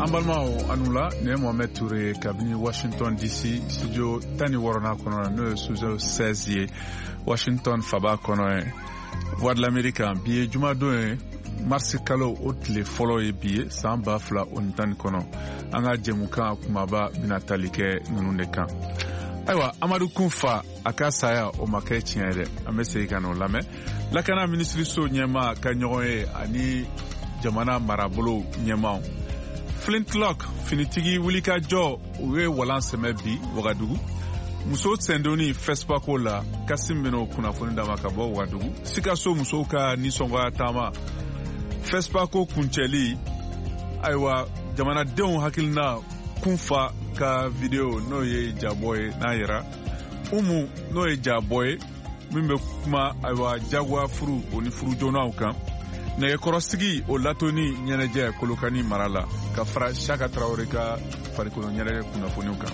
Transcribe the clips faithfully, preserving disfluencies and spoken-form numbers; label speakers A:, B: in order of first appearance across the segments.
A: Ambalmao Anula, ne Mohamed Touré, Kabini Washington D C, studio Tani Warona Kono, ne Suzo seize, Washington Faba Kono, Voix de l'Amérique, billet Jumado, Marsi Kalo, Otle, Follow et billet, Samba Fla, Ontan Kono, Anga Jemuka, Kumaba, Binatalike, Nununeka. Aywa, Amadou Kounfa, Akasaya, Omake Tienre, Amese Kano Lame, Lakana Ministri So Nyama, Kanyoe, Ani, Jamana Marabolo, Nyama. Flintlock finitigi wulika jo uwe walan semebi Wagadugu muso tsendoni Fespaco la Kasim Beno kunafoni dama ka bo Wagadugu sikaso muso ka nisonga tama Fespaco kuncheli aywa jamana deon hakilna kunfa ka video no ye jaboy na yira umu no ye jaboy mimbe kuma aywa jagwa furu oni furu jona ukan ne korosigi o latoni nyeneje kolokani marala ka fra Chaka Traoré ka farikolo nyere kuna foniuka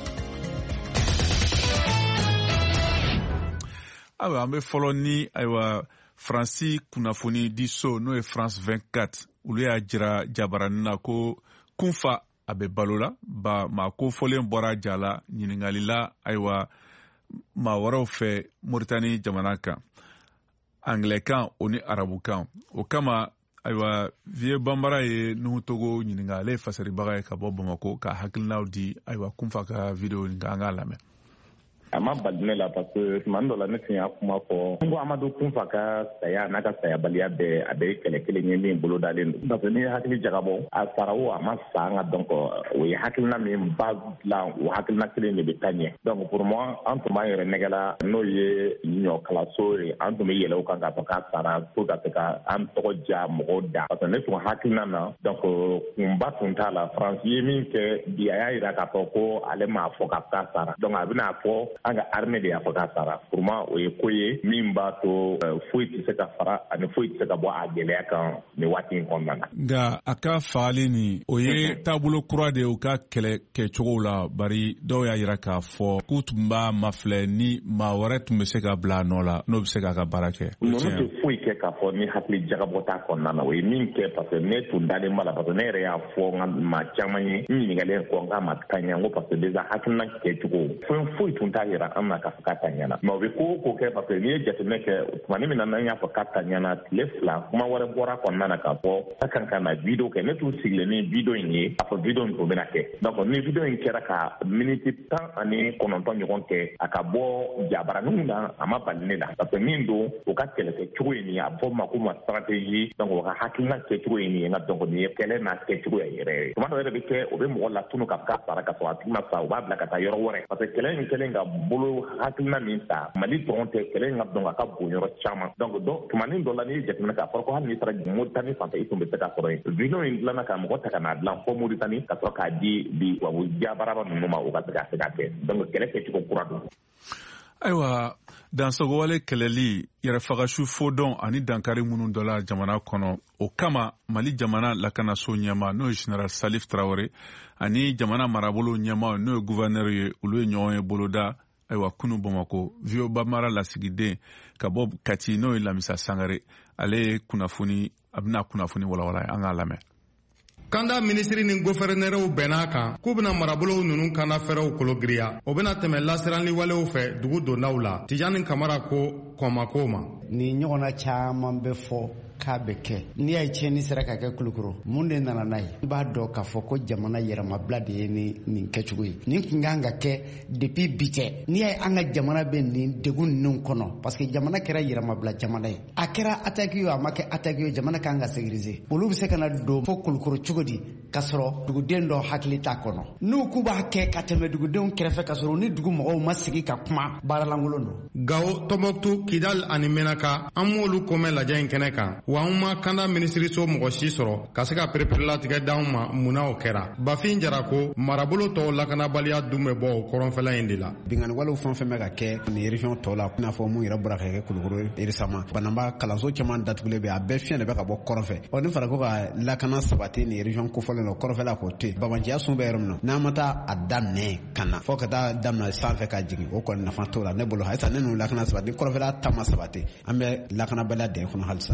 A: awa ambe foloni aywa Franci kuna foni diso no e France vingt-quatre ulu ya jira jabaranina ko kunfa abe balola ba ma ko folen bora jala nyiningalila aywa ma waro fe Mauritanie jamanaka Anglican oni Arabukan o kama aywa vie bambara ye nuhu togo nyininga ale fasari baga ka bo Bamako ka hakilnaw di aywa kumfa ka video nga nga lame
B: ama badne la parce que mando la netin ya kuma ko ngo Amadou Kounfa ka saya naka saya balia be abe kele kele nyemi bolo dalen parce que ni hakili jagabo a farawo ama sanga donc we hakilna mi baz la o hakilna kele ni betanye donc pour moi entre ma yere negala no ye nyo klaso e entre me yele o kanga to ka sara to ka ka am to ja mo da parce que ne to hakilna na donc kumba tunta la France yemi ke dia ira ka to ko ale ma fo ka sara donc abina fo anga armée de Afrika sara pour moi o koye mimba to foi ti se ka fara ani foi ti se ka bo agele kan ni wati kondana
A: nga aka faali ni o ye tabulo kura de o ka kele ke chogo la bari do ya yira ka fo kutumba mafle ni ma wore tumbe se ka bla no la no se ka ka barake
B: no no foi ke ka fo ni hakli jaga bota kondana we min ke parce que ne tu ndale mala parce que ne re ya fo ma chamani ni ngale ko nga matanya ngo parce que déjà hakna ke chogo fo foi tunta yira amma ka fakata nyana ma we ko ko ke parce que ni jete ne ke mani mina nan ya fakata nyana lesla kuma wara bora ko nana ka po takan kana video ke ne tu sigle ni video ni apo video ko bena ke donc ni video en kera ka minute tan ani kononton nyon ke akabo jabara nunda ama palne da parce que nindo o ka kele ke chuwe ni apo ma kuma strategie donc o ka hakina ke chuwe ni nga donc ni kele na ke chuwe yere kuma do re ke o be mo la tunu ka ka para ka so atima sa o ba bla ka ta yoro wore parce que kele ni kele nga bolo hakilna minta mali tonte kele nga donc ka bonyo chama donc do tumani do la ni jetna ka farko han ni tara Mauritanie fanta itumbe ta ko re video in lana ka mo ta kana lan ko Mauritanie ka to ka di di wa jabara no ma o ka ta ka te donc kele ke ko kurado
A: aywa dans ce wale keleli yara fagashu fodon ani dankari munun dola jamana kono o kama mali jamana lakana so nyama no general Salif Traoré ani jamana marabolo nyama no gouverneur ye ulu nyoye boloda aywa kunu Bamako vio bamara la sigide kabob kati no ilamisa sangare ale kunafuni abna kunafuni wala wala anga lame
C: kanda ministri ni gouverneur benaka kubna marabolo nunu kana fero kologria obena teme lasirani wale ofe dugu do naula tijani kamara ko koma koma
D: ni nyona chama befo kabeke ni ay cheni sera ka ke kulukuru munde nana nay ba do ka foko jamana yera mabla de ni ni kechugo ni nganga ke depuis bite ni ay anga jamana be ni degun nun kono parce que jamana kera yera mabla jamana akera attaque yo amake attaque yo jamana kanga sécuriser bolu be se kana do fo kulukuru chugodi kasro dugu dendo hakli ta kono nu kuba ke kateme dugu den krefe kasro ni dugu mo masigi ka kuma baralangolondo
C: gawo tomoktu kidal animenaka amolu kome la jain keneka wa umma kanda ministri so mo si soro kasika prepare tiga dauma muna o kera bafin jara ko marabolo to la kana balia dume bo koron fela indila
D: bingan walo fon fe mega ke ni region to la kuna fo mu ira bura ke kuluguru irisama banamba kalazo chaman datule be abe fiene be ka bo koron fe oni fara ko ka la kana sabati ni region ko fo no koron fela ko te babanji asun be rom no na mata adamne kana fo ka da damna sanfe ka jigi o ko na fanto la ne bolo hayta ne no la kana sabati koron fela tama sabati ambe la kana bala de ko halsa
C: jani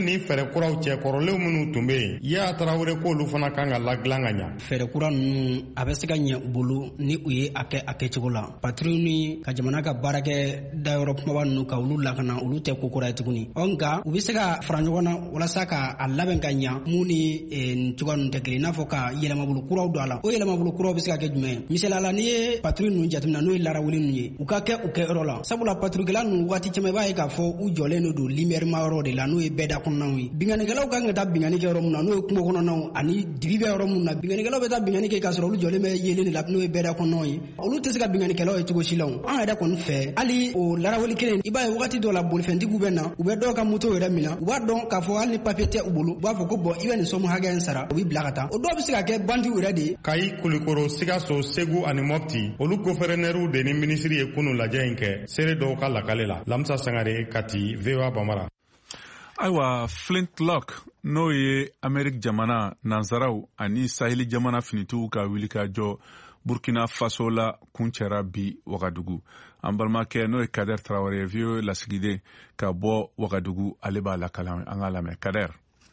C: ni fɛrɛ kuraw cɛ kɔrɔlenw minnu tun be yen y'a tarawele k'olu fana kan ka ladilan ka ɲa.
E: fɛrɛ kura ninnu a bɛ se ka ɲɛ u bolo ni u ye a kɛ a kɛcogo la. patrouille ni ka jamana ka baarakɛ dayɔrɔ kumaba ninnu ka olu lakana olu tɛ ko kura ye tuguni. ɔ nka u bɛ se ka fara ɲɔgɔn na walasa ka a labɛn ka ɲa mun ni nin cogoya ninnu tɛ kelen i n'a fɔ ka yɛlɛmabolo kuraw don a la. o yɛlɛmabolo kuraw bɛ se ka kɛ jumɛn ye? misaliya la n'i ye patrouille ninnu jateminɛ n'o ye larawuli ninnu ye u ka kɛ u kɛ yɔrɔ la sabula patrouillegɛla ninnu waati caman i b'a ye k'a fɔ u jɔlen don lumière ma yɔrɔ de la n'o ye bɛɛda kɔnɔnaw ye. bingannikɛlaw kan ka taa bingani kɛ yɔrɔ min na n'o ye kungo kɔnɔnaw ani dibi bɛ yɔrɔ min na bingannikɛlaw bɛ taa bingani kɛ k'a sɔrɔ olu jɔlen bɛ yelen de la n'o ye bɛɛda kɔnɔnaw ye. olu tɛ se ka bingannikɛlaw ye cogo si la. an yɛrɛ kɔni fɛ hali o larawuli kelen i b'a ye wagati dɔw la bolifɛntigiw bɛ na u bɛ dɔw ka moto yɛrɛ minɛ u b'a dɔn k'a fɔ hali ni papier tɛ u bolo u b'a fɔ ko bɔn i bɛ nin somme hakɛ in sara u b'i bila ka taa. o dɔw bɛ se ka kɛ bandiw yɛrɛ de ye.
C: Kayi, Kulikoro, Sikaso, Segu ani Mopti olu gofɛrɛnɛriw de ni minisiri ye kunu lajɛ in kɛ seere dɔw ka lakale la. Lamsa Sangare, Kati, V O A Bamara.
A: Ayiwa, Flintlock n'o ye Amerik jamana nansaraw ani Saheli jamana finitigiw ka wuli ka jɔ Burkina Faso la kuncɛra bi Wagadugu. An balimakɛ n'o ye Kader Traoré vieux lasigiden ka bɔ Wagadugu ale b'a lakale an ka lamɛn. Kader.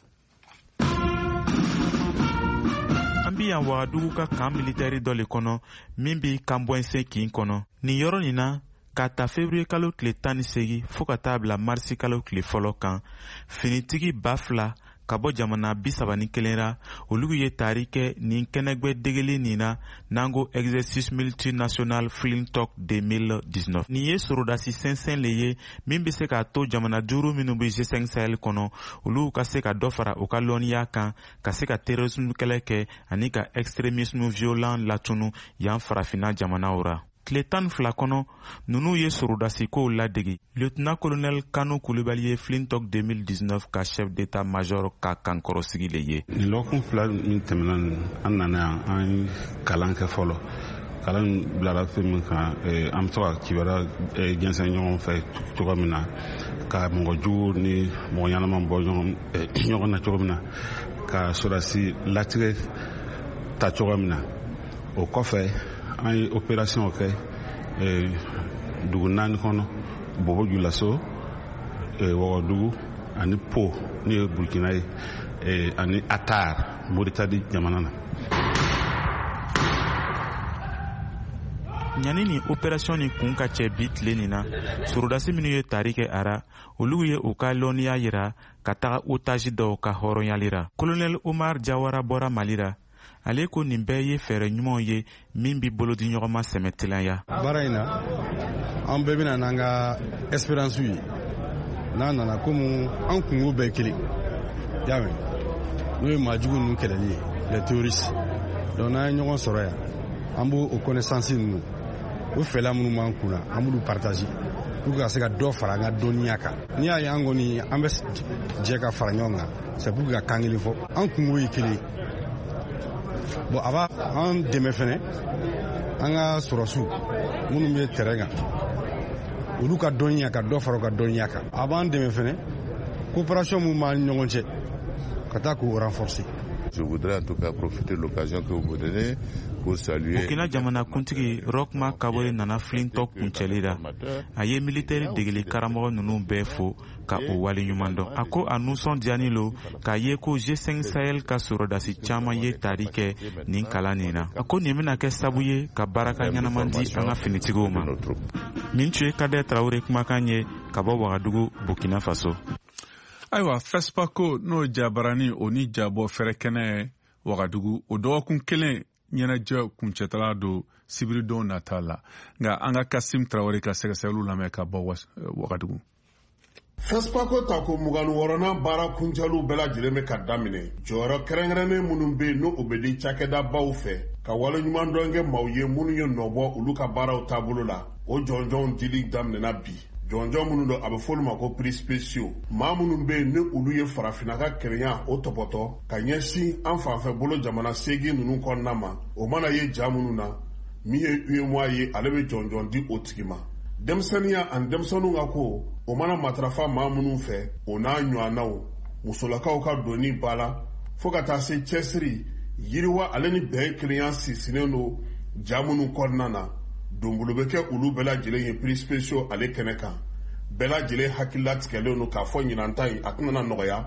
F: An bi yan Wagadugu ka kan militɛri dɔ le kɔnɔ min bi kanbɔnsen kin kɔnɔ. Nin yɔrɔ nin na k'a ta février kalo tile tan ni segin fo ka taa bila marisi kalo tile fɔlɔ kan finitigi ba fila ka bɔ jamana bi saba ni kelen ra olu ye taari kɛ nin kɛnɛgwɛ degeli nin na n'an ko exercice multinational Flintlock deux mille dix-neuf. nin ye sorodasi sɛnsɛn le ye min bɛ se k'a to jamana duuru minnu bɛ G cinq Sahel kɔnɔ olu ka se ka dɔ fara u ka lɔnniya kan ka se ka terrorisme kɛlɛ kɛ ani ka extrémisme violent latunu yan farafinna jamanaw ra. tile tan fila kɔnɔ ninnu ye sorodasi kow ladegi. lieutenant colonel Kanu Kulibali ye Flintlock deux mille dix-neuf ka chef d'état major ka kankɔrɔsigi le ye.
G: nin lɔkun fila min tɛmɛna nin an nana yan an ye kalan kɛ fɔlɔ kalan bilara fɛn min kan an bɛ se ka kibaruya jɛnsɛn ɲɔgɔn fɛ cogo min na ka mɔgɔ jugu ni mɔgɔ ɲɛnama bɔ ɲɔgɔn na cogo min na ka sɔrɔdasi latigɛ ta cogo min na. o kɔfɛ an ye opération kɛ dugu naani kɔnɔ Bobo Julaso, Wagadugu ani Po ni ye Burkina ye ani Atar Mauritanie jamana na.
F: ɲani ni opération ni kun ka cɛ bi tile nin na sorodasi minnu ye taari kɛ ara olu ye u ka lɔnniya yira ka taga otage dɔw ka hɔrɔnyali ra. colonel Omar Jawara bɔra Mali ra. ale ko nin bɛɛ ye fɛɛrɛ ɲumanw ye min bi bolo di ɲɔgɔn ma sɛmɛ telanya.
H: baara in na an bɛɛ bɛna n'an ka espérance ye n'a nana komi an kungo bɛɛ kelen y'a mɛn n'o ye maajugu ninnu kɛlɛli ye les terroristes donc n'an ye ɲɔgɔn sɔrɔ yan an b'o o connaissance ninnu o fɛla minnu b'an kun na an b'olu partager pour ka se ka dɔ fara an ka dɔnniya kan. n'i y'a ye an kɔni an bɛ jɛ ka fara ɲɔgɔn kan c'est pour ka kan kelen fɔ an kungo ye kelen. bon a b'a an dɛmɛ fɛnɛ an ka sɔrɔsiw minnu bɛ terrain kan olu ka dɔnniya ka dɔ fara u ka dɔnniya kan. a b'an dɛmɛ fɛnɛ coopération min b'an ɲɔgɔn cɛ ka taa k'o renforcer.
I: Je voudrais en tout cas profiter de l'occasion que vous me donnez pour saluer.
F: Burkina jamana kuntigi Rockma Kabore nana Flintlock kuncɛli la. a ye militaire degeli karamɔgɔ ninnu bɛɛ fo ka o wale ɲuman dɔn. a ko a nusɔndiyani lo k'a ye ko G cinq Sahel ka sorodasi caman ye taari kɛ nin kalan nin na. a ko nin bɛna kɛ sabu ye ka baraka ɲɛnaman di an ka finitigiw ma. nin tun ye Kader Traoré kumakan ye ka bɔ Wagadugu, Burkina Faso.
A: Ayiwa, Fespaco n'o jabarani o ni jabɔ fɛrɛkɛnɛ Wagadugu o dɔgɔkun kelen ɲɛnajɛ kuncɛtala don sibiridon nata la nka an ka Kasim Traoré ka sɛgɛsɛgɛliw lamɛn ka bɔ Wagadugu.
J: Fespaco ta ko mugan ni wɔɔrɔnan baara kuncɛliw bɛɛ lajɛlen bɛ ka daminɛ jɔyɔrɔ kɛrɛnkɛrɛnnen minnu bɛ yen n'o o bɛ di cakɛdabaw fɛ ka waleɲuman dɔn kɛ maaw ye minnu ye nɔbɔ olu ka baaraw taabolo la o jɔnjɔnw dili daminɛna bi. jɔnjɔn minnu don a bɛ fɔ olu ma ko prix spéciaux maa minnu bɛ yen ni olu ye farafinna ka kɛrɛnya o tɔpɔtɔ ka ɲɛsin an fanfɛ bolo jamana seegin ninnu kɔnɔna ma o mana ye ja minnu na min ye U E M O A ye ale bɛ jɔnjɔn di o tigi ma. denmisɛnniya ani denmisɛnninw ka ko o mana matarafa maa minnu fɛ o n'a ɲɔgɔnnaw musolakaw ka donni ba la fo ka taa se cɛsiri yiriwa ale ni bɛn kelenya sinsinnen don ja minnu kɔnɔna na. donbolo bɛ kɛ olu bɛɛ lajɛlen ye prix spéciaux ale kɛnɛ kan bɛɛ lajɛlen hakilila tigɛlen don k'a fɔ ɲinan ta in a tɛna nɔgɔya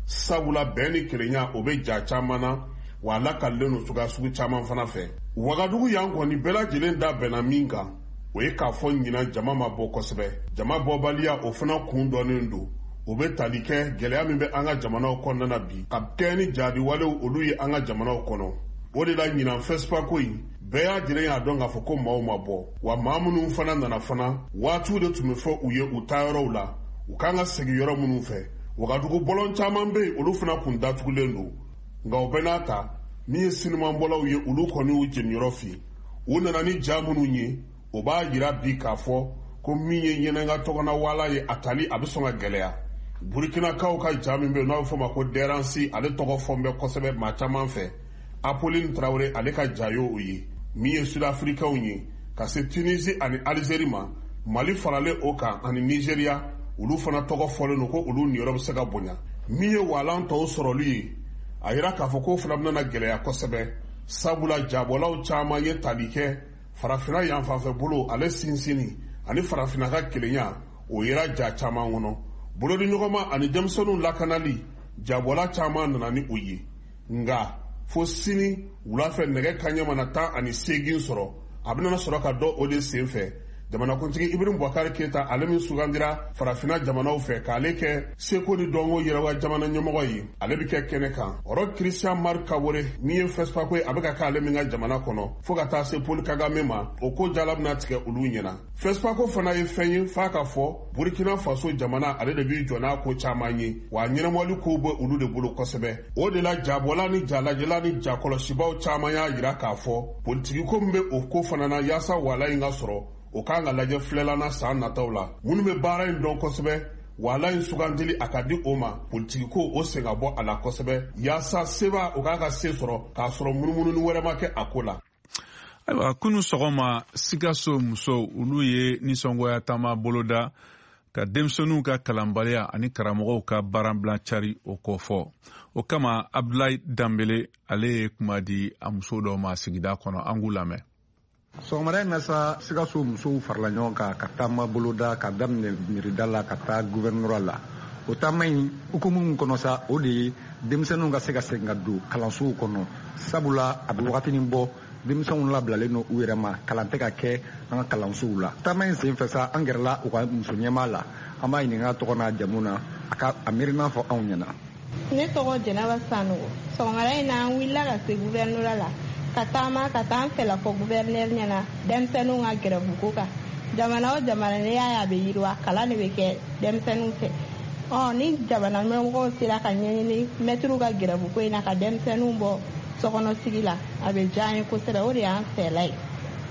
J: sabula bɛn ni kelenya o be ja caman na wa lakalilen no suga sugu caman fana fɛ. Wagadugu yan kɔni bɛɛ lajɛlen da bɛnna min kan o ye k'a fɔ ɲina jama ma bɔ kosɛbɛ. Jama bɔbaliya o fana kun dɔnnen don. O be tali kɛ gɛlɛya min bɛ an ka jamanaw kɔnɔna bi ka kɛ ni jaadiwalew olu ye an ka jamanaw kɔnɔ. O de la ɲinan fɛsipako in bɛɛ y'a jɛlen y'a dɔn k'a fɔ ko maaw ma bɔ wa maa minnu fana nana fana waatiw de tun bɛ fɔ u ye u taa yɔrɔw la u kan ka segin yɔrɔ minnu fɛ. Wagadugu bɔlɔn caman bɛ yen olu fana kun datugulen don nka o bɛɛ n'a ta min ye sinimanbɔlaw ye olu kɔni y'u jeniyɔrɔ fin. U nana ni ja minnu ye o b'a yira bi k'a fɔ ko min ye ɲɛnɛnka tɔgɔna wala ye a tali a bɛ sɔn ka gɛlɛya. Burkinakaw ka ja min bɛ yen n'a bɛ fɔ ma ko Deransi ale tɔgɔ fɔn bɛ kosɛbɛ maa caman fɛ. Apolline Traoré ale ka ja y'o ye min ye Sud-Africaw ye ka se Tunisie ani Algérie ma. Mali faralen o kan ani Nigeria olu fana tɔgɔ fɔlen don ko olu niyɔrɔ bɛ se ka bonya. Min ye walan tɔw sɔrɔli ye a yira k'a fɔ ko fana bɛna gɛlɛya kosɛbɛ sabula jabɔlaw caman ye tali kɛ farafina yanfanfɛ bolo ale sinsini ani farafina ka kelenya o yera ja caman kɔnɔ. Bolodi ɲɔgɔnma ani denmisɛnninw lakanali jabɔla caman nana ni o ye nga fo sini wulafɛ nɛgɛ kaɲɛ mana tan ani seegin sɔrɔ a bɛna sɔrɔ ka dɔ o de sen fɛ. Jamanakuntigi Ibrahim Boubacar Keita ale min sugandira farafina jamanaw fɛ k'ale kɛ seko ni dɔnko yɛrɛwa jamana ɲɛmɔgɔ ye ale bi kɛ kɛnɛ kan. Ɔrɔ Christian Marc Kabore min ye Fespaco ye a bɛ ka kɛ ale min ka jamana kɔnɔ fo ka taa se Paul Kagame ma o ko jala bɛna tigɛ olu ɲɛna. Fespaco fana ye fɛn ye f'a ka fɔ Burkina Faso jamana ale de b'i jɔ n'a ko caman ye wa ɲɛnɛmali kow bɛ olu de bolo kosɛbɛ. O de la jabɔla ni jalajɛla ni jakɔlɔsibaw caman y'a yira k'a fɔ politiki ko min bɛ o ko fana na yaasa wala in ka sɔrɔ o kan ka lajɛ filɛlana san nataw la. Minnu bɛ baara in dɔn kosɛbɛ wala in sugandili a ka di o ma politiki ko o sen ka bɔ a la kosɛbɛ yaasa seba o kan ka se sɔrɔ k'a sɔrɔ munumununi wɛrɛ ma kɛ a ko la.
A: Ayiwa kunu sɔgɔma Sikaso muso olu ye nisɔngoya taama boloda ka denmisɛnninw ka kalanbaliya ani karamɔgɔw ka baarabila cari o kɔ fɔ. O kama Abdoulaye Dambele ale ye kuma di a muso dɔw ma sigida kɔnɔ an k'u lamɛn.
K: Sɔgɔmada in na sa Sikaso musow farala ɲɔgɔn kan ka taama boloda ka daminɛ miirida la ka taa gouvernement la. O taama in hukumu kɔnɔ sa o de ye denmisɛnninw ka se ka segin ka don kalansow kɔnɔ sabula a bɛ wagatinin bɔ denmisɛnw labilalen no u yɛrɛ ma kalan tɛ ka kɛ an ka kalansow la. Taama in sen fɛ sa an gɛrɛla u ka muso ɲɛmaa la an b'a ɲininka tɔgɔ n'a jamu na a ka a miirina fɔ anw ɲɛna.
L: Ne tɔgɔ Jɛnɛba Sanogo. Sɔgɔmada in na an wulila ka se gouvernement la ka taama ka taa an fɛla fɔ gouverneur ɲɛna denmisɛnninw ka grève ko kan. Jamana o jamana ne y'a ye a bɛ yiriwa kalan de bɛ kɛ denmisɛnninw fɛ. Ɔ ni jamana ɲɛmɔgɔw sera ka ɲɛɲini mɛtiriw ka grève ko in na ka denmisɛnninw bɔ sokɔnɔ sigi la a bɛ diya an ye kosɛbɛ o de y'an fɛla ye.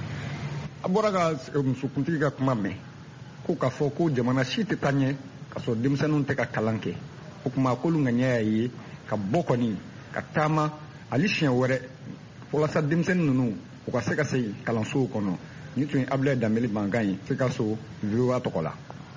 K: A bɔra ka musokuntigi ka kuma mɛn ko k'a fɔ ko jamana si tɛ taa ɲɛ ka sɔrɔ denmisɛnninw tɛ ka kalan kɛ o tuma k'olu ŋaniya y'a ye ka bɔ kɔni ka taama hali siɲɛ wɛrɛ walasa denmisɛnnin ninnu u ka se ka se kalansow kɔnɔ. Ni tun ye Abdoulaye Dambele mankan ye Sikaso V O A tɔgɔ la.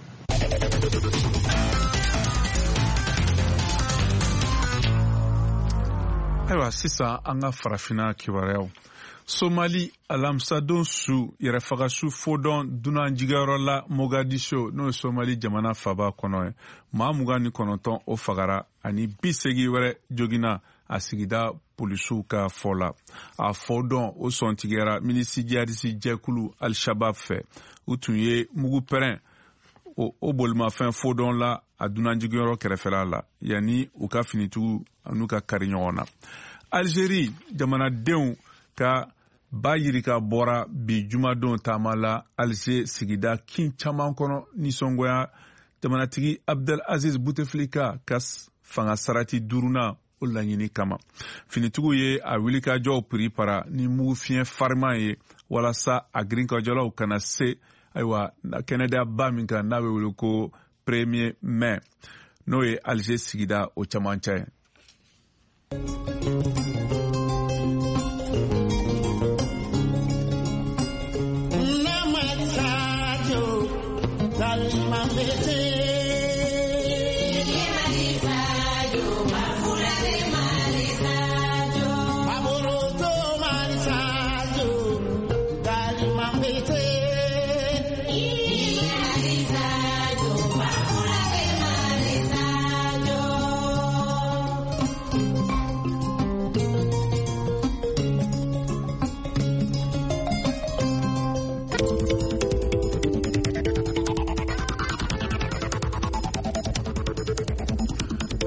A: Ayiwa sisan an ka farafina kibaruyaw. Somali alamisadon su yɛrɛfagasu fodɔn dunan jigiyɔrɔ la Mogadisho n'o ye Somali jamana faba kɔnɔ ye. Maa mugan ni kɔnɔntɔn o fagara ani bi segi wɛrɛ jogina a sigida polisiw ka fɔ la. A fɔdɔn o sɔntigɛra minisi jihadisi jɛkulu Al-Shabaab fɛ. U tun ye mugu pɛrɛn o, o bolimafɛn fɔdɔn la a dunan jigiyɔrɔ kɛrɛfɛla la yanni u ka finitigiw n'u ka kari ɲɔgɔn na. Algérie jamanadenw ka ba yirika bɔra bi jumadon taama la Alger sigida kin caman kɔnɔ nisɔngoya jamanatigi Abdel Aziz Bouteflika ka fanga sarati duruna o laɲini kama. Finitigiw ye a wulikajɔw piripara ni mugu fiɲɛ fariman ye walasa a girinkajɔlaw kana se ayiwa kɛnɛda ba min kan n'a bɛ wele ko premier mai n'o ye Alger sigida o camancɛ ye.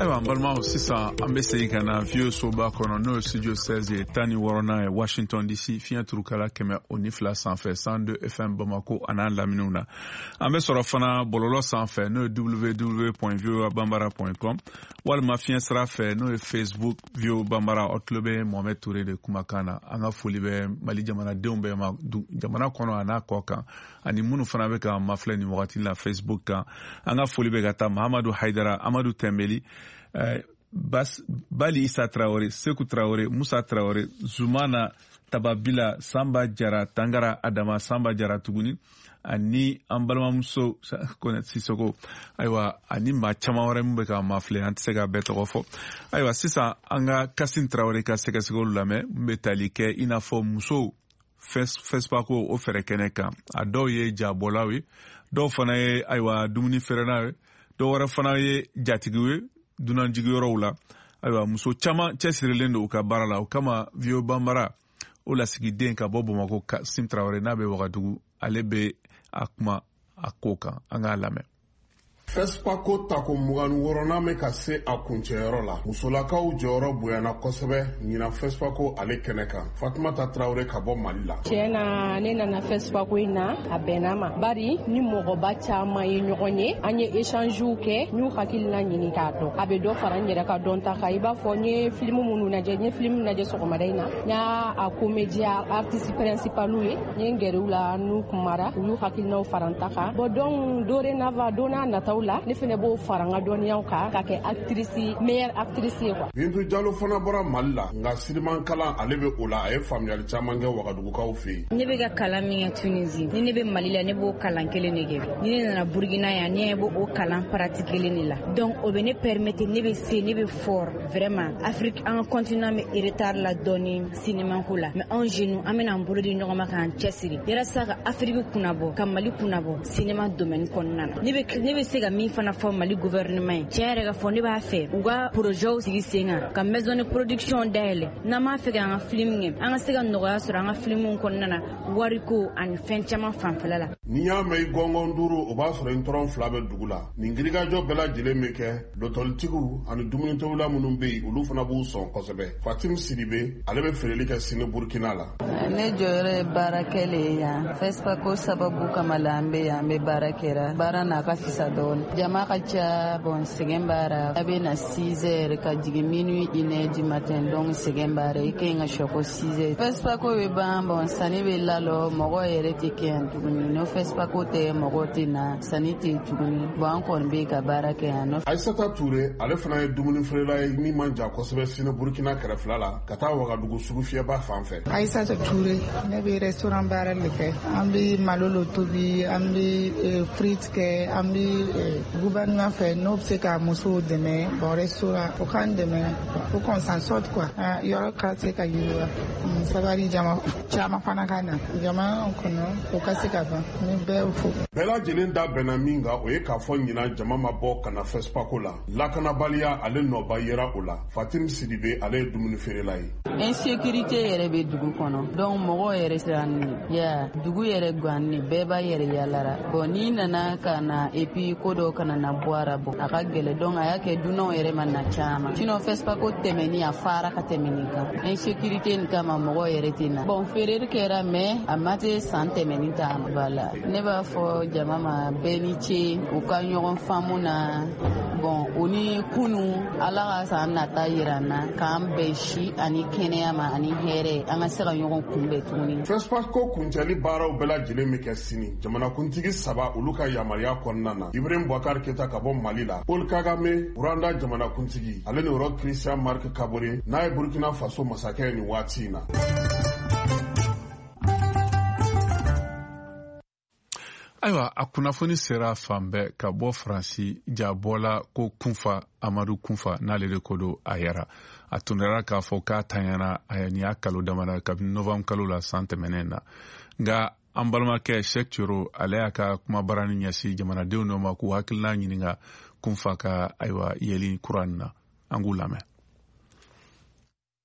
A: Ayiwa, an balimaw sisan an bɛ segin ka na vieux soba kɔnɔ n'o ye studio seize ye tan ni wɔɔrɔnan ye Washington D C fiɲɛ turukala kɛmɛ o ni fila sanfɛ cent deux F M Bamako a n'a laminiw na. An bɛ sɔrɔ fana bɔlɔlɔ sanfɛ n'o ye w w w point v o a bambara point com walima fiɲɛ sira fɛ n'o ye Facebook V O Bambara. O tulo bɛ Mohamed Touré de kumakan na. An ka foli bɛ Mali jamanadenw bɛɛ ma jamana kɔnɔ a n'a kɔ kan ani minnu fana bɛ ka mafilɛ nin wagati la Facebook kan. An ka foli bɛ ka taa Mahamadu Haidara, Amadu Tembeli, Bas, Bali Issa Traoré, Sekou Traoré, Moussa Traoré, Zoumana Tababila, Samba Jara, Tangara Adama, Samba Jara tuguni, ani an balimamuso Sisoko, ayiwa ani maa caman wɛrɛ min bɛ ka mafilɛ an tɛ se ka bɛɛ tɔgɔ fɔ. Ayiwa sisan an ka Kasim Traoré ka sɛgɛsɛgɛliw lamɛn min bɛ tali kɛ i n'a fɔ musow FESPACO o fɛɛrɛ kɛnɛ kan. A dɔw ye jabɔlaw ye, dɔw fana ye ayiwa dumuni feerelaw ye, dɔw wɛrɛ fana ye jatigiw ye dunanjigiyɔrɔw la. Ayiwa muso caman cɛsirilen don u ka baara la. O kama V O Bambara o lasigiden ka bɔ Bamakɔ Kasim Traoré n'a bɛ Wagadugu ale bɛ a kuma a ko kan. An k'a lamɛn.
J: FESPACO tako mugan ni wɔɔrɔnan bɛ ka se a kuncɛyɔrɔ la. Musolakaw jɔyɔrɔ bonyana kosɛbɛ ɲina FESPACO ale kɛnɛ kan. Fatumata Traoré ka bɔ Mali la.
M: Tiɲɛ na ne nana FESPACO in na a bɛnna ma. Bari ni mɔgɔba caman ye ɲɔgɔn ye, an ye échangew kɛ, n y'u hakilina ɲini k'a dɔn. A bɛ dɔ fara n yɛrɛ ka dɔnta kan. I b'a fɔ n ye film minnu lajɛ, n ye film lajɛ sɔgɔmada in na. N y'a a comédia artiste principal ye, n ye n gɛrɛ u la n'u kumara, u y'u hakilinaw fara n ta kan. Bon donc dorénavant don n'a nataw la ne fɛnɛ b'o fara n ka dɔnniyaw kan ka kɛ actrice meilleure actrice ye quoi.
J: Bintu Jalo fana bɔra Mali la nka siriman kalan ale bɛ o la a ye faamuyali caman kɛ Wagadugukaw fɛ yen.
N: Ne bɛ ka kalan min kɛ Tunisie ni ne bɛ Mali la ne b'o kalan kelen de kɛ. Ni ne nana Burkina yan ne b'o o kalan pratique kelen de la. Donc o bɛ ne permettre ne bɛ se ne bɛ fort vraiment Afrique an ka continent bɛ retard la dɔɔni cinéma ko la mais an jeunes an bɛna an bolo di ɲɔgɔn ma k'an cɛsiri yalasa ka Afrique kunnabɔ ka Mali kunnabɔ cinéma domaine kɔnɔna na. Ne bɛ ne bɛ se ka min fana fɔ Mali gouvernement tiɲɛ yɛrɛ ka fɔ ne b'a fɛ u ka projets sigi sen kan ka maison de production dayɛlɛ n'an m'a fɛ k'an ka film kɛ an ka se ka nɔgɔya sɔrɔ an ka filmw kɔnɔna na wariko ani fɛn caman fanfɛla la.
J: N'i y'a mɛn i gɔngɔn duuru o b'a sɔrɔ i tɔrɔn fila bɛ dugu la nin girijajɔ bɛɛ lajɛlen bɛ kɛ dɔtɔlitigiw ani dumunitobila minnu bɛ yen olu fana b'u sɔn kosɛbɛ. Fatim Sidibe ale bɛ feereli kɛ Sine Burkina la.
O: Ne jɔyɔrɔ ye baara kɛlen yan FESPACO sababu kama la an bɛ yan an bɛ baara kɛra baara n'a ka fisa dɔɔni jama ka ca bon sɛgɛn baara a bɛ na six heures ka jigin minuit une heure du matin donc sɛgɛn baara i ka ɲi ka sɔ ko six heures. FESPACO bɛ ban bon sanni bɛ lalɔ mɔgɔ yɛrɛ tɛ kɛ yan tuguni no FESPACO tɛ mɔgɔ tɛ na sanni tɛ tuguni bon an kɔni bɛ ka baara kɛ yan nɔ. Aissata
J: Touré ale fana ye dumuni feerela ye min man jan kosɛbɛ Sine Burkina kɛrɛfɛla la ka taa Wagadugu sugu fiyɛba fan fɛ.
P: Aissata Touré ne bɛ restaurant baara de kɛ an bɛ malo lo tobi an bɛ frites kɛ an bɛ gouvernement fɛ n'o bɛ se ka musow dɛmɛ bon restaurant o k'an dɛmɛ pour qu'on s'en sorte quoi yɔrɔ ka se ka yiriwa sabari jama caman fana ka na jama kɔnɔ o ka se ka ban ni bɛɛ fo.
J: Bɛɛ lajɛlen da bɛnna min kan o ye k'a fɔ ɲina jama ma bɔ ka na FESPACO la lakanabaliya ale nɔba yera o la. Fatim Sidibe ale ye dumuni feerela ye.
O: Insécurité yɛrɛ bɛ dugu kɔnɔ donc mɔgɔw yɛrɛ siran ni ya dugu yɛrɛ ganni bɛɛ b'a yɛrɛ yalara bon n'i nana ka na et puis ko dɔw kana na bɔ arabu a ka gɛlɛ donc a y'a kɛ dunanw yɛrɛ ma na caman sinon FESPACO tɛmɛni a fara ka tɛmɛ nin kan insécurité nin kama mɔgɔ yɛrɛ tɛ na bon feereli kɛra mais a ma se san tɛmɛni ta bala ne b'a fɔ jama ma bɛɛ ni ce u ka ɲɔgɔn faamu na bon o ni kunu ala ka san nata yira n na k'an bɛn si ani kɛnɛya ma ani hɛrɛ an ka se ka ɲɔgɔn kunbɛn tuguni.
J: FESPACO kuncɛli baaraw bɛɛ lajɛlen bɛ kɛ sini jamanakuntigi saba olu ka yamaruya kɔnɔna na Ibrahim Boubacar Keita ka bɔ Mali la Paul Kagame Rwanda jamanakuntigi ale ni yɔrɔ Christian Marc Kabore n'a ye Burkina Faso masakɛ ye nin waati in na.
A: Ayiwa a kunnafoni sera fan bɛɛ ka bɔ Faransi jabɔla ko Kunfa Amadu Kunfa n'ale de ko don a yɛra a tunera k'a fɔ k'a tanyana a nin y'a kalo damana kabini novembre kalo la san tɛmɛnen na nka an balimakɛ Cheikh Thioro ale y'a ka kumabara ni ɲɛsin jamanadenw dɔ ma k'u hakilina ɲininka Kunfa ka ayiwa yeli kura nin na an k'u lamɛn.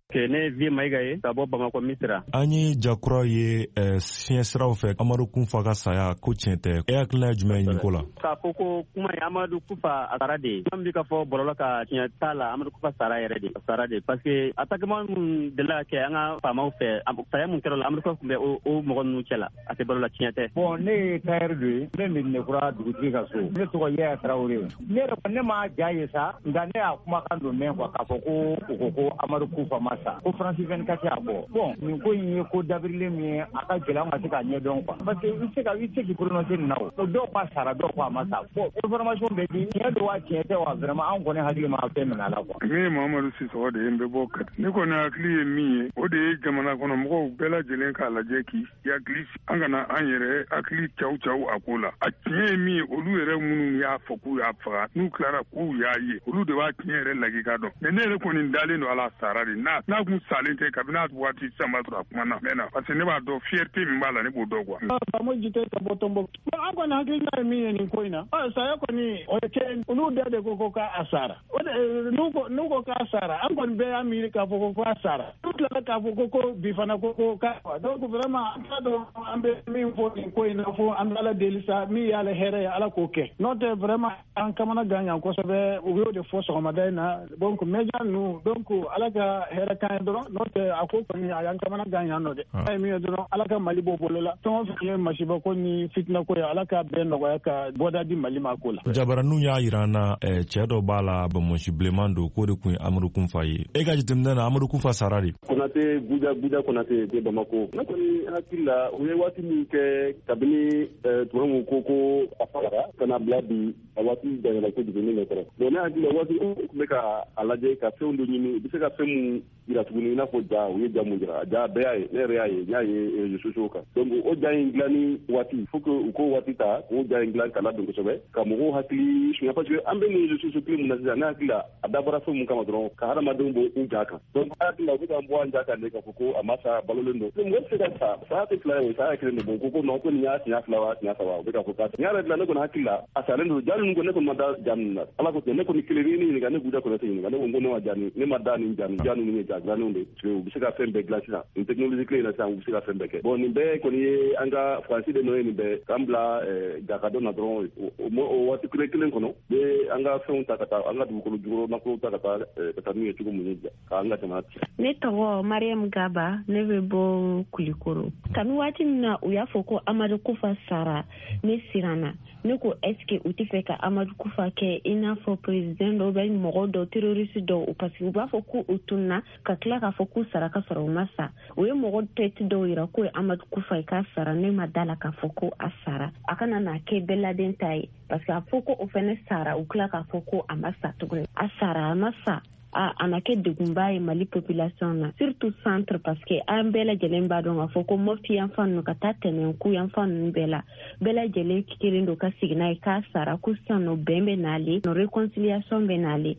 Q: kene vie maiga ye ka bɔ Bamako Misira.
R: An ye jakura ye fiɲɛ siraw fɛ Amadu Kunfa ka saya ko tiɲɛ tɛ. E hakilina jumɛn ɲini ko la?
Q: K'a fɔ ko kuma ye Amadu Kunfa a sara de. An bi ka fɔ bɔlɔlɔ ka tiɲɛ t'a la Amadu Kunfa sara yɛrɛ de. A sara de parce que attaquement mun delila kɛ an ka faamaw fɛ saya mun kɛra la Amadu Kunfa kun bɛ o mɔgɔ ninnu cɛ la. A tɛ balo la tiɲɛ tɛ.
S: Bon ne ye tailleur de ye. Ne min ne kura dugutigi ka so. Ne tɔgɔ Yaya Tarawele. Ne yɛrɛ ne ma ja ye sa nka ne y'a kumakan don mɛn quoi k'a fɔ ko u ko ko Amadu Kunfa ma sa. Ko France vingt-quatre y'a bɔ. Bon nin ko in ye ko dabirilen min ye a ka gɛlɛn an ka se k'a ɲɛdɔn quoi. Parce que i se ka i se k'i prononcer nin na o. Dɔw k'a sara dɔw k'a ma sa. Bon information bɛ di tiɲɛ don wa tiɲɛ tɛ wa vraiment an kɔni hakili ma fɛn min a la quoi.
T: Min ye Mamadu Sisɔkɔ de ye n bɛ bɔ Kati. Ne kɔni hakili ye min ye o de ye jamana kɔnɔ mɔgɔw bɛɛ lajɛlen k'a lajɛ k'i hakili an kana an yɛrɛ hakili caw caw a ko la. A tiɲɛ ye min ye olu yɛrɛ minnu y'a fɔ k'u y'a faga n'u tilara k'u y'a ye olu de b'a tiɲɛ yɛrɛ lagi ka dɔn. Mais ne yɛrɛ kɔni dalen don ala sara de n'a n'a kun salen tɛ kabini a waati sama sɔrɔ a kuma na mɛ na parce que ne b'a dɔn fierté min b'a la ne b'o dɔn quoi.
U: Bamo jite ka bɔ Tɔnbɔkutu. An kɔni hakilina ye min ye nin ko in na. Saya kɔni o ye kɛ olu bɛɛ de ko ko k'a sara. O de n'u ko n'u ko k'a sara an kɔni bɛɛ y'a miiri k'a fɔ ko k'a sara. N'u tilala k'a fɔ ko ko bi fana ko ko k'a donc vraiment an t'a dɔn an bɛ min fɔ nin ko in na fo an bɛ ala deli sa min y'ale hɛrɛ ye ala k'o kɛ. N'o tɛ vraiment an kamana gan yan kosɛbɛ u y'o de fɔ sɔgɔmada in na donc média ninnu donc ala ka hɛrɛ kan ye dɔrɔn n'o tɛ a ko kɔni a y'an kamana gan yan nɔ dɛ. A ye min ye dɔrɔn ala ka Mali b'o bolo la fɛn o fɛn ye masiba ko ni fitina ko ye ala ka bɛɛ nɔgɔya ka bɔda di Mali ma ko la.
R: Jabaraniw y'a yira an na cɛ dɔ b'a la Bamonsi bilenman don k'o de kun ye Amadu Kunfa ye. E ka jateminɛ na Amadu Kunfa sara de.
Q: Konate Buja Buja Konate de Bamako. Ne kɔni hakili la u ye waati min kɛ kabini tubabu ko ko a fagara kana bila bi a waati janyana kojugu ne kɔrɔ. Donc ne hakili la waati u tun bɛ ka a lajɛ ka fɛnw dɔ ɲini u bɛ se ka fɛn mun yira tuguni i n'a fɔ ja u ye ja mun jira ja bɛɛ y'a ye ne yɛrɛ y'a ye n y'a ye réseaux sociaux kan. Donc o ja in dilanni waati il faut que u k'o waati ta k'o ja in dilan k'a ladon kosɛbɛ ka mɔgɔw hakili suɲɛ parce que an bɛ nin réseaux sociaux kelen mun na sisan ne hakili la a dabɔra fɛn mun kama dɔrɔn ka hadamadenw bɔ u ja kan. Donc a hakili la u bɛ k'an bɔ an ja kan de k'a fɔ ko a ma sa balolen don. mɔgɔ tɛ se ka sa saya tɛ fila ye o saya kelen de bon ko ko non ko nin y'a siɲɛ fila wa siɲɛ saba u bɛ k'a fɔ k'a sa. N yɛrɛ dilan ne kɔni hakili la a salen don ja ninnu ko ne kɔni ma da ja ninnu na ala ko ne kɔni kelen ni ne ɲininka ne Buja Konate ɲininka ne ko ko ne ma ja nin ne ma da nin ja nin ja ninnu ye ja dilanenw de u bɛ se ka fɛn bɛɛ dilan sisan nin technologie kelen in na sisan u bɛ se ka fɛn bɛɛ kɛ. Bon nin bɛɛ kɔni ye an ka Faransi de nɔ ye nin bɛɛ k'an bila jakadɔ na dɔrɔn o waati kelen kelen kɔnɔ bɛ an ka fɛnw ta ka taa an ka dugukolo jukɔrɔ nafolow ta ka taa ka taa n'u ye cogo mun ye k'an ka jamana ci.
V: Ne tɔgɔ Mariam Gaba ne bɛ bɔ Kulikoro. Kabi waati min na u y'a fɔ ko Amadu Kunfa sara ne siranna ne ko est-ce que u tɛ fɛ ka Amadu Kunfa kɛ i n'a fɔ président dɔw bɛ mɔgɔ dɔw terroriste dɔw parce que u b'a fɔ ko u tunna ka tila k'a fɔ k'u sara ka sɔrɔ u ma sa o ye mɔgɔ tɛti dɔw yira k'o ye Amadu Kunfa ye k'a sara ne ma da la k'a fɔ ko a sara a kana n'a kɛ bɛɛ laden ta ye parce que a fɔ ko o fɛnɛ sara u tila k'a fɔ ko a ma sa tuguni a sara a ma sa a ana kɛ degunba ye Mali population na surtout centre parce que an bɛɛ lajɛlen b'a dɔn k'a fɔ ko Mopti yanfan ninnu ka taa Tɛnɛnku yanfan ninnu bɛɛ la bɛɛ lajɛlen kelen don ka sigi n'a ye k'a sara ko sisan nɔ bɛn bɛ n'ale nɔ réconciliation bɛ n'ale.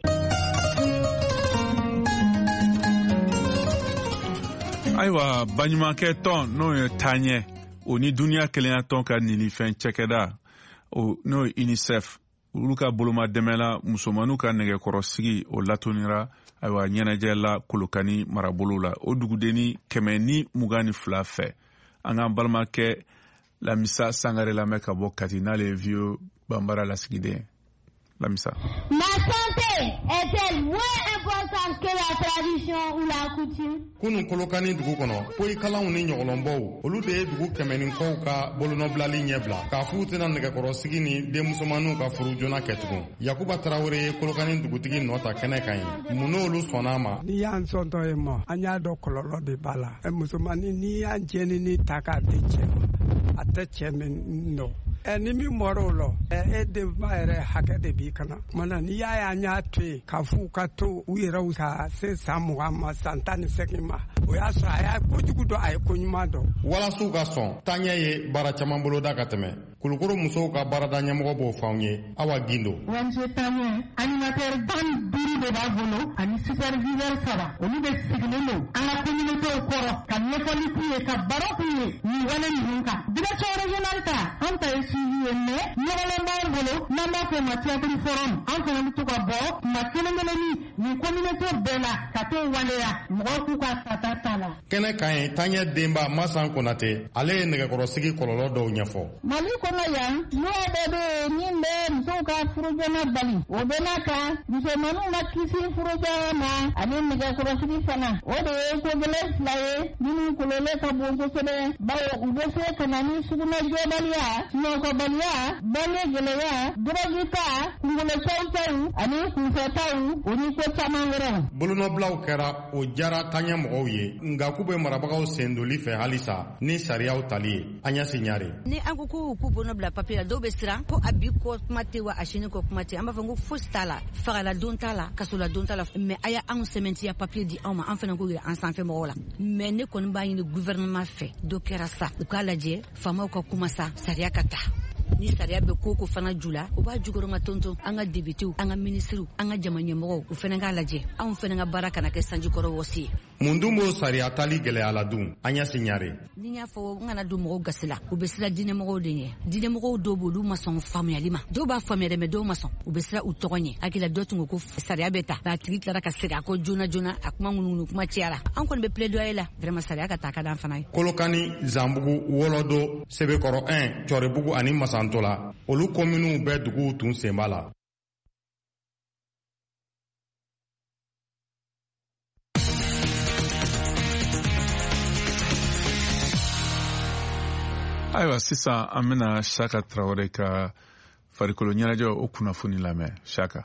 A: Ayiwa baɲumankɛ tɔn n'o ye taaɲɛ o ni duniya kelenya tɔn ka ninifɛn cɛkɛda n'o ye UNICEF olu ka boloma dɛmɛ la musomanninw ka nɛgɛkɔrɔsigi o latonira ayiwa ɲɛnajɛ la Kolokani marabolo la o dugudenni kɛmɛ ni mugan ni fila fɛ an k'an balimakɛ Lamisa Sangare lamɛn ka bɔ Kati n'ale ye Vieux Bambara lasigiden Lamisa.
W: Ma santé est-elle moins importante que la tradition ou la coutume?
C: Kunun Kolokani dugu kɔnɔ poyikalanw ni ɲɔgɔlɔnbaw olu de ye dugu kɛmɛ ni kɔw ka bolonɔbilali ɲɛbila k'a f'u tɛna nɛgɛkɔrɔsigi ni denmusomanninw ka furu joona kɛ tugun. Yakuba Tarawele ye Kolokani dugutigi nɔ ta kɛnɛ kan ye mun n'olu sɔnn'a ma.
X: N'i y'an sɔntɔ ye ma an y'a dɔn kɔlɔlɔ de b'a la musomannin n'i y'an jɛnini ta k'a di cɛ ma a tɛ cɛ min nɔ. Ni min mɔr'o la e denba yɛrɛ hakɛ de b'i kana kumana n'i y'a y'an y'a to yen k'a f'u ka to u yɛrɛw ka se san mugan ma san tan ni segin ma o y'a sɔrɔ a y'a kojugu dɔn a ye koɲuman dɔn.
C: Walasa u ka sɔn taaɲɛ ye baara caman boloda ka tɛmɛ kulukoro musow ka baarada ɲɛmɔgɔ b'o f'anw ye Awa Gindo.
B: O N G Taɲɛ animateur tan duuru de b'a bolo ani superviseur saba olu bɛ sigilen don an ka communauté kɔrɔ ka ɲɛfɔli k'u ye ka baro k'u ye nin wale ninnu kan. Direction régionale ta an ta ye suivi ye mais ɲɔgɔnlen b'an bolo n'an b'a fɔ ma théâtre forum an fana bɛ to ka bɔ ma kelen kelenni nin communauté bɛɛ la ka t'o waleya mɔgɔw k'u ka sata ta la.
C: Kɛnɛ kan ye Taɲɛ denba Masan Konate ale ye nɛgɛkɔrɔsigi kɔlɔlɔ dɔw ɲɛfɔ.
B: Mali kɔnɔ yan n'o bɛɛ bɛ min bɛ musow ka furujɔna bali o bɛ n'a kan musomaninw ka kisi furujɔya ma ani nɛgɛkɔrɔsigi fana o de ye ko gɛlɛn fila ye minnu kɔlɔlɔ ka bon kosɛbɛ bawo u bɛ se ka na ni sugunɛjɛbaliya sunɔgɔbaliya bange gɛlɛya drogue ta kunkolocɛwcɛw ani kunfɛtaw o ni ko caman wɛrɛw.
C: Bolonɔbilaw kɛra o diyara Taɲɛ mɔgɔw ye nka k'u bɛ marabagaw sen doli fɛ halisa ni sariyaw tali ye an ɲa siɲare.
D: Ni an ko k'u k'u bolonɔbila papiye la dɔw bɛ siran ko a bi kɔ kuma tɛ wa a sini kɔ kuma tɛ an b'a fɔ ko fosi t'a la fagala don t'a la kasola don t'a la mais a y'a anw sɛmɛntiya papiye di anw ma an fana k'o yira an sanfɛ mɔgɔw la mais ne kɔni b'a ɲini gouvernement fɛ dɔ kɛra sa u k'a lajɛ faamaw ka kuma sa sariya ka ta. Ni sariya bɛ ko ko fana ju la o b'a jukɔrɔ ma tonton an ka députés an ka ministres an ka jama ɲɛmɔgɔw u fana k'a lajɛ anw fana ka baara kana kɛ sanjikɔrɔ wɔsi ye.
C: Mun dun b'o sariya tali gɛlɛya la dun an ɲa siɲare.
D: Ni y'a fɔ n kana don mɔgɔw gasi la u bɛ siran diinɛmɔgɔw de ɲɛ diinɛmɔgɔw dɔw b'o olu ma sɔn faamuyali ma dɔw b'a faamuya dɛ mais dɔw ma sɔn u bɛ siran u tɔgɔ ɲɛ hakili dɔ tun ko ko sariya bɛ ta k'a tigi tilara ka segin a ko joona joona a kuma ŋunuŋunu kuma cayara an kɔni bɛ plaidoyer la vraiment sariya ka ta ka d'an fana ye.
C: Kolokani Zanbugu Wɔlɔdo Sebekɔrɔ un Cɔribugu ani Masantola olu kominiw bɛɛ duguw tun sen b'a la.
A: Ayiwa sisan an bɛna Saka Traore ka farikolo ɲɛnajɛ o kunnafoni lamɛn. Saka.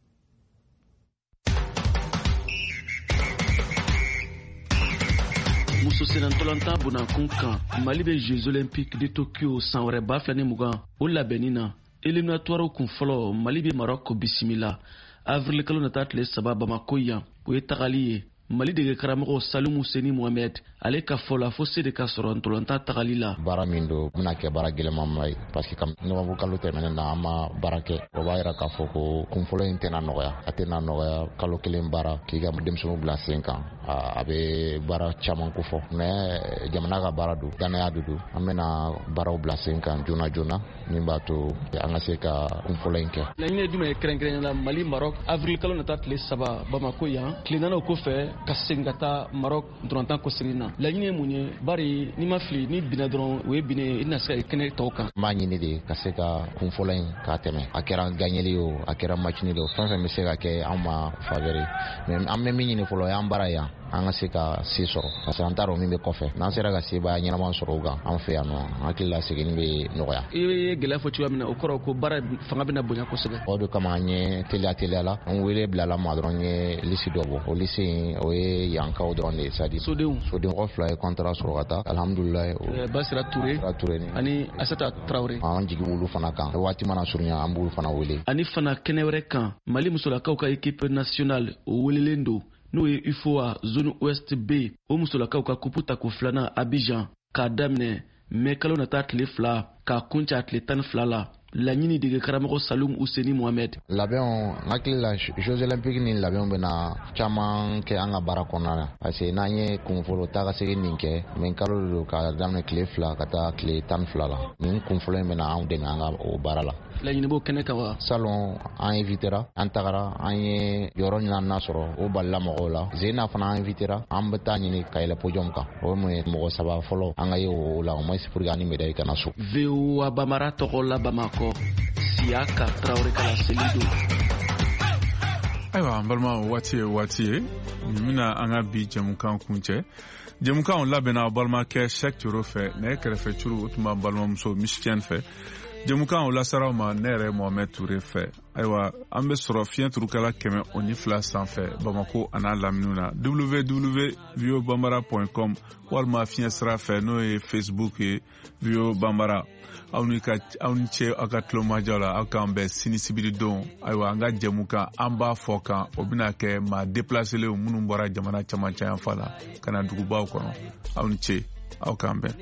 E: Muso senatɔlanta bunakun kan Mali bɛ Jeux Olympiques de Tokyo san wɛrɛ ba fila ni mugan o labɛnni na éliminatoire kun fɔlɔ Mali bɛ Maroc bisimila avril kalo nata tile saba Bamako yan o ye tagali ye. Mali dege karamɔgɔ Salimu Seni Mohamed ale ka fɔ la fo se de ka sɔrɔ ntolanta tagali la.
G: Baara min don bɛna kɛ baara gɛlɛnma ye parce que kam novembre kalo tɛmɛnen na an ma baara kɛ o b'a yira k'a fɔ ko kunfɔlɔ in tɛna nɔgɔya a tɛna nɔgɔya kalo kelen baara k'i ka denmisɛnninw bila sen kan a bɛ baara caman kofɔ mais jamana ka baara don danaya de don an bɛna baaraw bila sen kan joona joona min b'a to an ka se ka kunfɔlɔ in kɛ.
E: Laɲini ye jumɛn ye kɛrɛnkɛrɛnnen la Mali Maroc avril kalo nata tile saba Bamako yan tile naani o kɔfɛ ka segin ka taa Maroc dɔrɔntan kɔsegin na laɲini ye mun ye bari ni ma fili ni binna dɔrɔn o ye binne i na se ka kɛnɛ tɔw kan.
G: N b'a ɲini de ka se ka kunfɔlɔ in k'a tɛmɛ a kɛra gagneli o a kɛra matchini de o fɛn fɛn bɛ se ka kɛ anw ma faveur mais an bɛ min ɲini fɔlɔ y'an baara yan an ka se ka se sɔrɔ parce que an t'a dɔn min bɛ kɔfɛ n'an sera ka sebaaya ɲɛnama sɔrɔ o kan an fɛ yan nɔ an hakili la seginni bɛ nɔgɔya.
E: I ye gɛlɛya fɔ cogoya min na o kɔrɔ ko baara fanga bɛna bonya kosɛbɛ.
G: O de kama an ye teliya teliya la an wele bilala ma dɔrɔn n ye liste dɔ bɔ o liste in o ye yankaw dɔrɔn de ye c'est à dire
E: sodenw
G: soden mɔgɔ fila ye contrat sɔrɔ ka taa alhamdulilayi.
E: Basira Ture ani Asata Traore
G: an jigi wulu fana kan waati mana surunya an b'olu fana wele.
E: Ani fana kɛnɛ wɛrɛ kan Mali musolakaw ka équipe nationale o welelen don n'o ye U F O A zone ouest B o musolakaw ka kupu tako filanan Abidjan k'a daminɛ mai kalo nata tile fila k'a kunca tile tan ni fila la laɲini dege karamɔgɔ Salum Useni Mohamed.
G: Labɛnw n hakili la Jeux Olympiques ni labɛnw bɛna caman kɛ an ka baara kɔnɔna na parce que n'an ye kunfɔlɔ taa ka segin nin kɛ mai kalo de don ka daminɛ tile fila ka taa tile tan ni fila la nin kunfɔlɔ in bɛna anw dɛmɛ an ka o baara la.
E: Laɲini b'o kɛnɛ kan wa?
G: Salon an invitera an tagara an ye yɔrɔ ɲinana sɔrɔ o balila mɔgɔw la Zena fana an invitera an bɛ taa ɲini ka yɛlɛ podium kan o ye mun ye mɔgɔ saba fɔlɔ an ka ye o la o moins pour que an ni médaille kana so.
E: V O A Bamara tɔgɔ la Bamako Siyaka Traore kala selido.
A: Ayiwa an balima waati ye waati ye nin bɛna an ka bi jɛmukan kuncɛ jɛmukanw labɛnna balimakɛ Sɛk Coro fɛ ne kɛrɛfɛ Coro o tun b'a balimamuso Misitiɛni fɛ jɛmukan o lasaraw ma ne yɛrɛ Mohamed Ture fɛ ayiwa an bɛ sɔrɔ fiɲɛ turukala kɛmɛ o ni fila sanfɛ Bamako a n'a laminiw na w w w point v o bambara point com walima fiɲɛ sira fɛ n'o ye Facebook ye V O Bambara aw ni ka aw ni ce aw ka tulomajɔ la aw k'an bɛn sini sibiri don ayiwa an ka jɛmukan an b'a fɔ kan o bɛna kɛ maa déplacelenw minnu bɔra jamana caman cayan fa la ka na dugubaw kɔnɔ aw ni ce. aw k'an bɛn.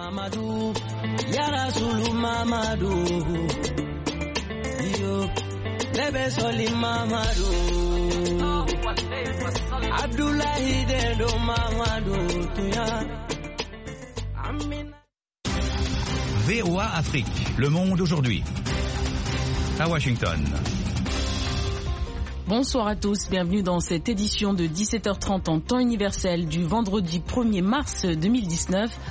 F: V O A Afrique, le monde aujourd'hui. À Washington.
H: Bonsoir à tous, bienvenue dans cette édition de dix-sept heures trente en temps universel du vendredi premier mars deux mille dix-neuf.